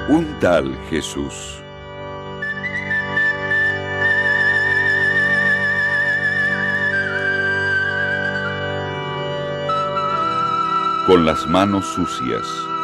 Un tal Jesús. Con las manos sucias.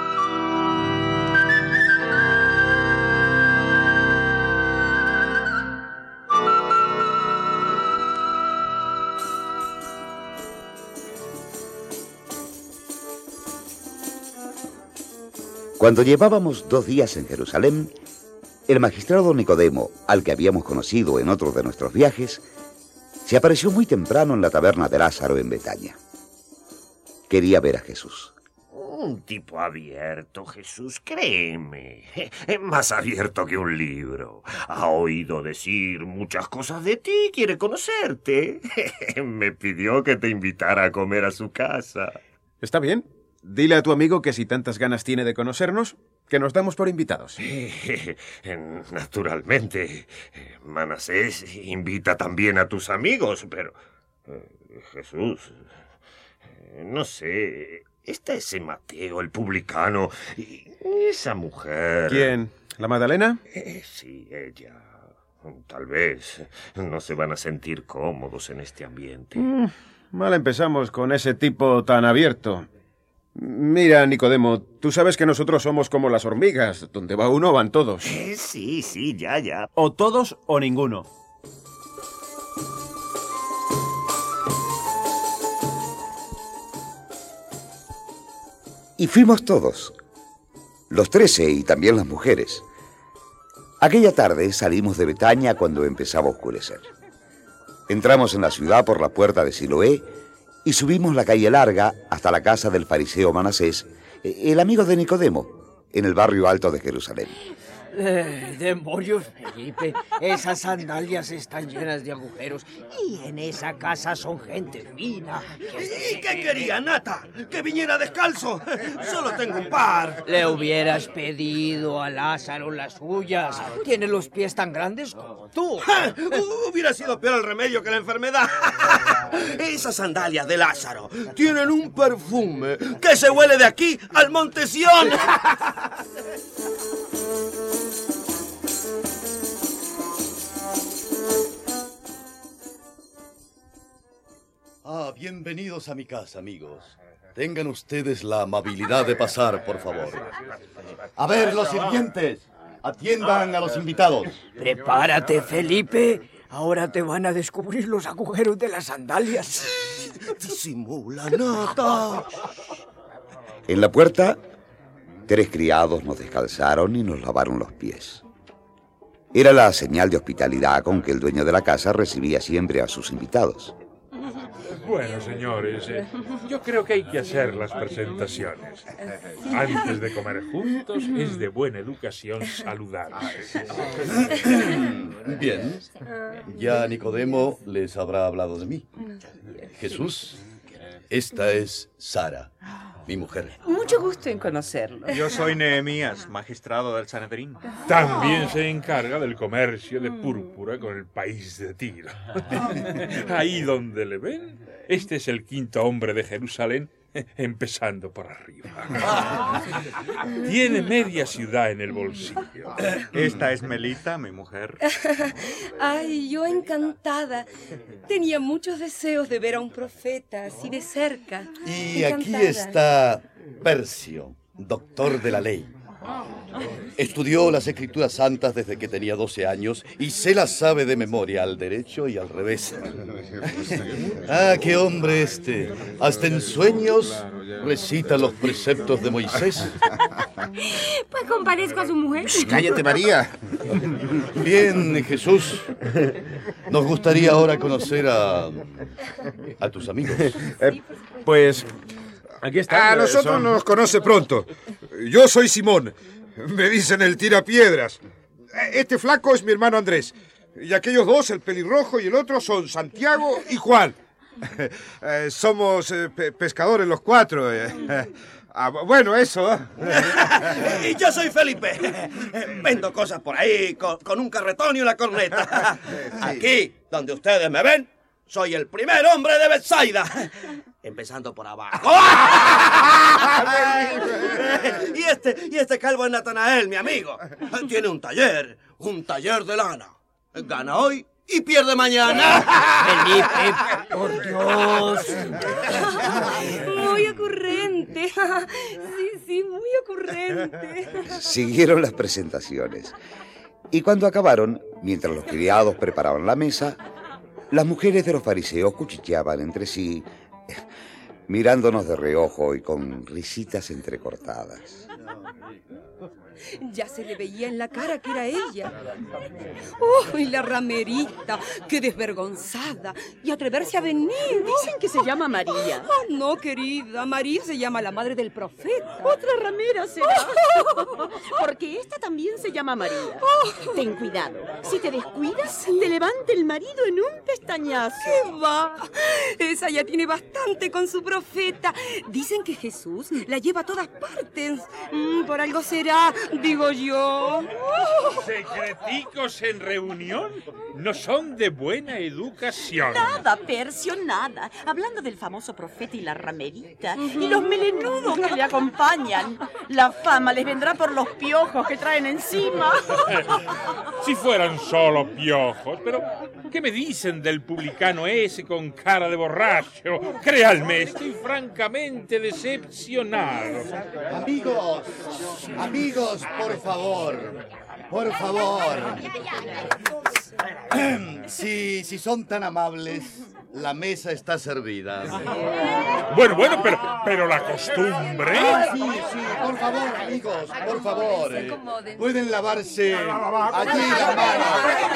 Cuando llevábamos 2 días en Jerusalén, el magistrado Nicodemo, al que habíamos conocido en otro de nuestros viajes, se apareció muy temprano en la taberna de Lázaro en Betania. Quería ver a Jesús. Un tipo abierto, Jesús, créeme. Más abierto que un libro. Ha oído decir muchas cosas de ti, quiere conocerte. Me pidió que te invitara a comer a su casa. Está bien. Dile a tu amigo que si tantas ganas tiene de conocernos, que nos damos por invitados. Naturalmente. Manasés invita también a tus amigos, pero... Jesús... no sé... Está ese Mateo, el publicano, y esa mujer... ¿Quién? ¿La Magdalena? Sí, ella. Tal vez no se van a sentir cómodos en este ambiente. Mal empezamos con ese tipo tan abierto. Mira, Nicodemo, tú sabes que nosotros somos como las hormigas. Donde va uno, van todos. Sí, ya. O todos o ninguno. Y fuimos todos, los 13 y también las mujeres. Aquella tarde salimos de Betania cuando empezaba a oscurecer. Entramos en la ciudad por la puerta de Siloé y subimos la calle larga hasta la casa del fariseo Manasés, el amigo de Nicodemo, en el barrio alto de Jerusalén. Demonios, Felipe, esas sandalias están llenas de agujeros y en esa casa son gente fina. ¿Y qué quería, Nata? ¿Que viniera descalzo? Solo tengo un par. Le hubieras pedido a Lázaro las suyas. Tiene los pies tan grandes como tú. Hubiera sido peor el remedio que la enfermedad. Esas sandalias de Lázaro tienen un perfume que se huele de aquí al Monte Sión. Bienvenidos a mi casa, amigos. Tengan ustedes la amabilidad de pasar, por favor. A ver, los sirvientes, atiendan a los invitados. Prepárate, Felipe. Ahora te van a descubrir los agujeros de las sandalias. Disimula, Nata. En la puerta, 3 criados nos descalzaron y nos lavaron los pies. Era la señal de hospitalidad con que el dueño de la casa recibía siempre a sus invitados. Bueno, señores, yo creo que hay que hacer las presentaciones. Antes de comer juntos, es de buena educación saludarse. Bien, ya Nicodemo les habrá hablado de mí. Jesús, esta es Sara, mi mujer. Mucho gusto en conocerlo. Yo soy Nehemías, magistrado del Sanedrín. También se encarga del comercio de púrpura con el país de Tiro. Ahí donde le ven, este es el 5.º hombre de Jerusalén, empezando por arriba. Tiene media ciudad en el bolsillo. Esta es Melita, mi mujer. Ay, yo encantada. Tenía muchos deseos de ver a un profeta así de cerca. Y Encantada. aquí está Persio, doctor de la ley. Estudió las Escrituras Santas desde que tenía 12 años y se las sabe de memoria al derecho y al revés. ¡Qué hombre este! Hasta en sueños recita los preceptos de Moisés. Pues comparezco a su mujer. ¡Cállate, María! Bien, Jesús. Nos gustaría ahora conocer a tus amigos. Pues... aquí está. A nosotros nos conoce pronto. Yo soy Simón. Me dicen el tirapiedras. Este flaco es mi hermano Andrés. Y aquellos 2, el pelirrojo y el otro, son Santiago y Juan. Somos pescadores los 4. Bueno, eso. Y yo soy Felipe. Vendo cosas por ahí con un carretón y una corneta. Aquí, donde ustedes me ven, soy el primer hombre de Betsaida. Empezando por abajo. Y este Y este calvo es Natanael, mi amigo. Tiene un taller de lana. Gana hoy y pierde mañana. Felipe, por Dios. Muy ocurrente. Sí, muy ocurrente. Siguieron las presentaciones. Y cuando acabaron, mientras los criados preparaban la mesa, las mujeres de los fariseos cuchicheaban entre sí, mirándonos de reojo y con risitas entrecortadas. Ya se le veía en la cara que era ella. ¡Uy, la ramerita! ¡Qué desvergonzada! Y atreverse a venir. Dicen que se llama María. Oh, no, querida. María se llama la madre del profeta. Otra ramera será. Porque esta también se llama María. Ten cuidado. Si te descuidas, te levanta el marido en un pestañazo. ¿Qué va? Esa ya tiene bastante con su profeta. Dicen que Jesús la lleva a todas partes. Por algo será, digo yo. ¿Secreticos en reunión? No son de buena educación. Nada, Percio, nada. Hablando del famoso profeta y la ramerita y los melenudos que le acompañan. La fama les vendrá por los piojos que traen encima. Si fueran solo piojos, pero ¿qué me dicen del publicano ese con cara de borracho? Créanme, estoy francamente decepcionado. Amigos, por favor. Si son tan amables, la mesa está servida. Bueno, pero la costumbre. Sí, por favor, amigos, por favor. Pueden lavarse allí las manos.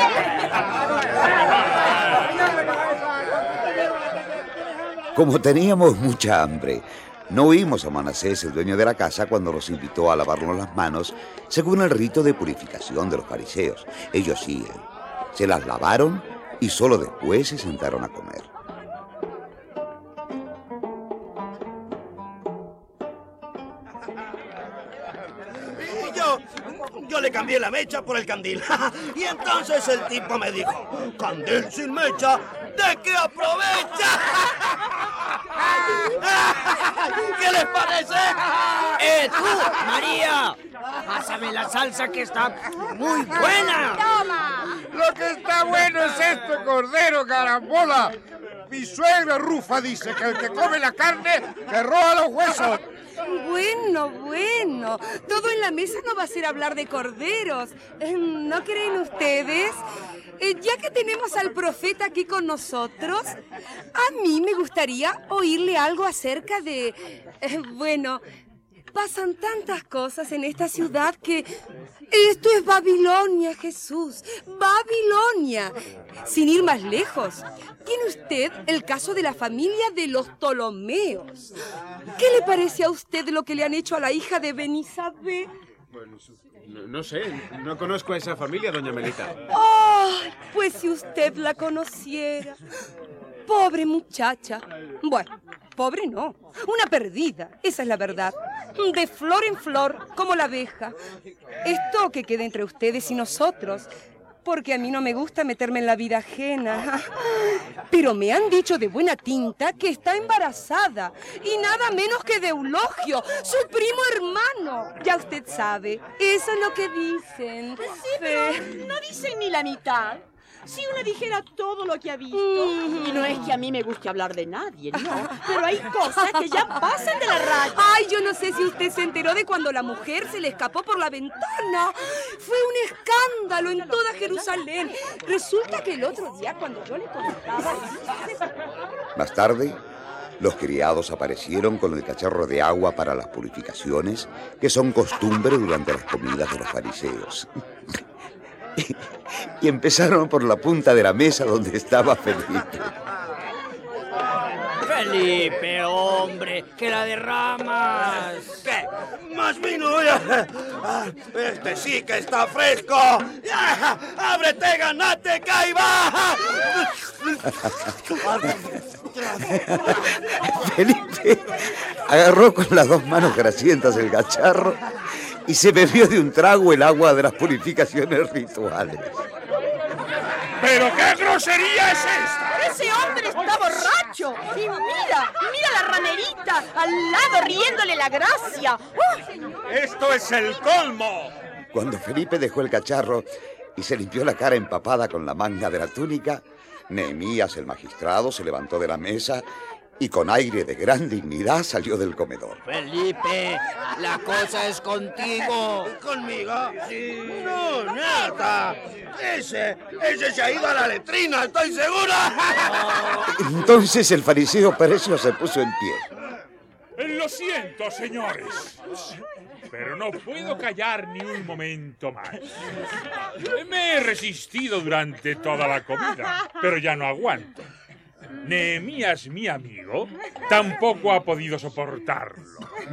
Como teníamos mucha hambre, no oímos a Manasés, el dueño de la casa, cuando nos invitó a lavarnos las manos, según el rito de purificación de los fariseos. Ellos sí, se las lavaron y solo después se sentaron a comer. Yo le cambié la mecha por el candil. Y entonces el tipo me dijo, candil sin mecha, ¿de qué aprovecha? ¿Qué les parece? ¡Tú, María! Pásame la salsa que está muy buena. ¡Toma! Lo que está bueno es este cordero, carambola. Mi suegra Rufa dice que el que come la carne, que roba los huesos. Bueno. Todo en la mesa no va a ser hablar de corderos. ¿No creen ustedes? Ya que tenemos al profeta aquí con nosotros, a mí me gustaría oírle algo acerca de... pasan tantas cosas en esta ciudad que... Esto es Babilonia, Jesús. Babilonia. Sin ir más lejos, tiene usted el caso de la familia de los Ptolomeos. ¿Qué le parece a usted lo que le han hecho a la hija de Benisabé? No sé, no conozco a esa familia, doña Melita. ¡Ay! Pues si usted la conociera. Pobre muchacha. Bueno, pobre no. Una perdida, esa es la verdad. De flor en flor, como la abeja. Esto que quede entre ustedes y nosotros, porque a mí no me gusta meterme en la vida ajena. Pero me han dicho de buena tinta que está embarazada, y nada menos que de Eulogio, su primo hermano. Ya usted sabe, eso es lo que dicen. Sí, pero no dicen ni la mitad. Si uno dijera todo lo que ha visto, y no es que a mí me guste hablar de nadie, no, pero hay cosas que ya pasan de la raya. Ay, yo no sé si usted se enteró de cuando la mujer se le escapó por la ventana. Fue un escándalo en toda Jerusalén. Resulta que el otro día, cuando yo le contaba... Más tarde, los criados aparecieron con el cacharro de agua para las purificaciones, que son costumbre durante las comidas de los fariseos. Y empezaron por la punta de la mesa donde estaba Felipe. Felipe, hombre, que la derramas. ¿Qué? ¿Más vino? Este sí que está fresco. ¡Ábrete, ganate, caiba! Felipe agarró con las dos manos grasientas el cacharro y se bebió de un trago el agua de las purificaciones rituales. ¿Pero qué grosería es esta? ¡Ese hombre está borracho! Y mira la ranerita al lado riéndole la gracia. ¡Esto es el colmo! Cuando Felipe dejó el cacharro y se limpió la cara empapada con la manga de la túnica, Nehemías, el magistrado, se levantó de la mesa y con aire de gran dignidad salió del comedor. Felipe, la cosa es contigo. ¿Conmigo? Sí. No, nada. Ese se ha ido a la letrina, estoy seguro. Entonces el fariseo Perecio se puso en pie. Lo siento, señores, pero no puedo callar ni un momento más. Me he resistido durante toda la comida, pero ya no aguanto. Nehemías, mi amigo, tampoco ha podido soportarlo.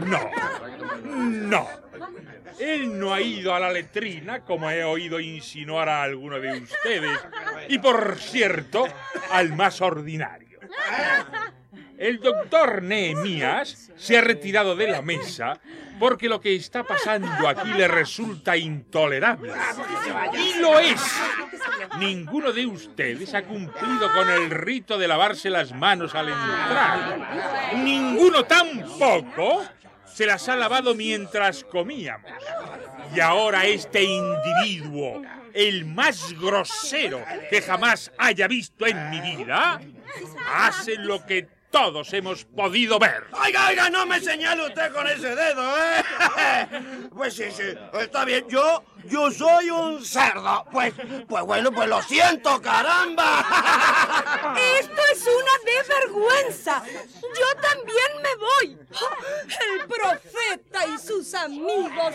No. Él no ha ido a la letrina, como he oído insinuar a alguno de ustedes. Y, por cierto, al más ordinario. El doctor Nehemías se ha retirado de la mesa porque lo que está pasando aquí le resulta intolerable. Y lo es. Ninguno de ustedes ha cumplido con el rito de lavarse las manos al entrar. Ninguno tampoco se las ha lavado mientras comíamos. Y ahora este individuo, el más grosero que jamás haya visto en mi vida, hace lo que todos hemos podido ver. Oiga, no me señale usted con ese dedo, ¿eh? Pues sí, está bien. Yo soy un cerdo. Pues bueno, pues lo siento, caramba. Esto es una desvergüenza. Yo también me voy. El profeta y sus amigos.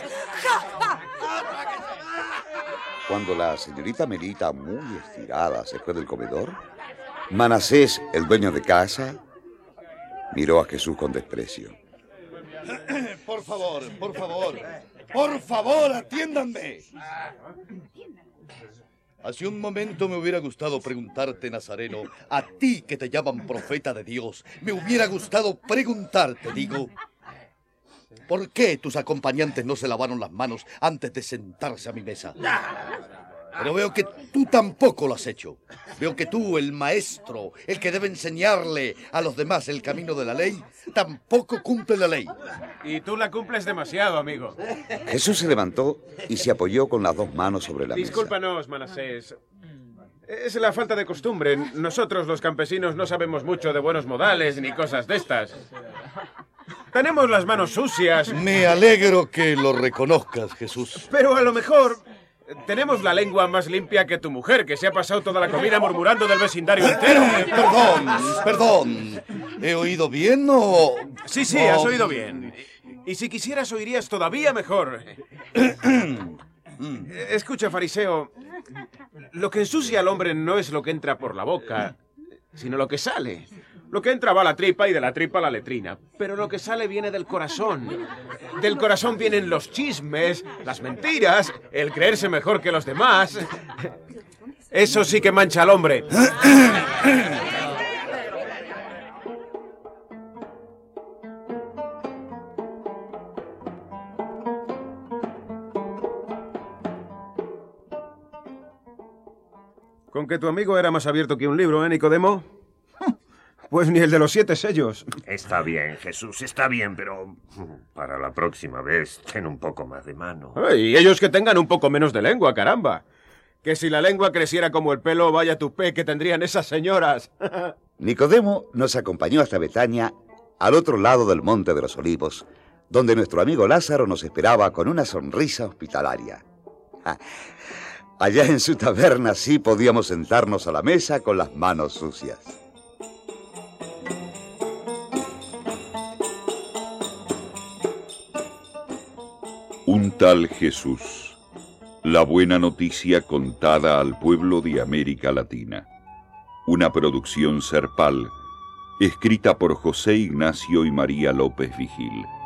Cuando la señorita Melita, muy estirada, se fue del comedor, Manasés, el dueño de casa, miró a Jesús con desprecio. Por favor, atiéndanme. Hace un momento me hubiera gustado preguntarte, Nazareno, a ti que te llaman profeta de Dios, me hubiera gustado preguntarte, digo, ¿por qué tus acompañantes no se lavaron las manos antes de sentarse a mi mesa? Pero veo que tú tampoco lo has hecho. Veo que tú, el maestro, el que debe enseñarle a los demás el camino de la ley, tampoco cumple la ley. Y tú la cumples demasiado, amigo. Jesús se levantó y se apoyó con las dos manos sobre la mesa. Discúlpanos, Manasés. Es la falta de costumbre. Nosotros, los campesinos, no sabemos mucho de buenos modales ni cosas de estas. Tenemos las manos sucias. Me alegro que lo reconozcas, Jesús. Pero a lo mejor tenemos la lengua más limpia que tu mujer, que se ha pasado toda la comida murmurando del vecindario entero. Perdón. ¿He oído bien o...? Sí, has oído bien. Y si quisieras, oirías todavía mejor. Escucha, fariseo, lo que ensucia al hombre no es lo que entra por la boca, sino lo que sale. Lo que entra va a la tripa y de la tripa a la letrina. Pero lo que sale viene del corazón. Del corazón vienen los chismes, las mentiras, el creerse mejor que los demás. Eso sí que mancha al hombre. Con que tu amigo era más abierto que un libro, ¿eh, Nicodemo? Pues ni el de los 7 sellos. Está bien, Jesús, está bien, pero para la próxima vez ten un poco más de mano. Y ellos que tengan un poco menos de lengua, caramba. Que si la lengua creciera como el pelo, vaya tupé que tendrían esas señoras. Nicodemo nos acompañó hasta Betania, al otro lado del Monte de los Olivos, donde nuestro amigo Lázaro nos esperaba con una sonrisa hospitalaria. Allá en su taberna sí podíamos sentarnos a la mesa con las manos sucias. Un tal Jesús. La buena noticia contada al pueblo de América Latina. Una producción Serpal, escrita por José Ignacio y María López Vigil.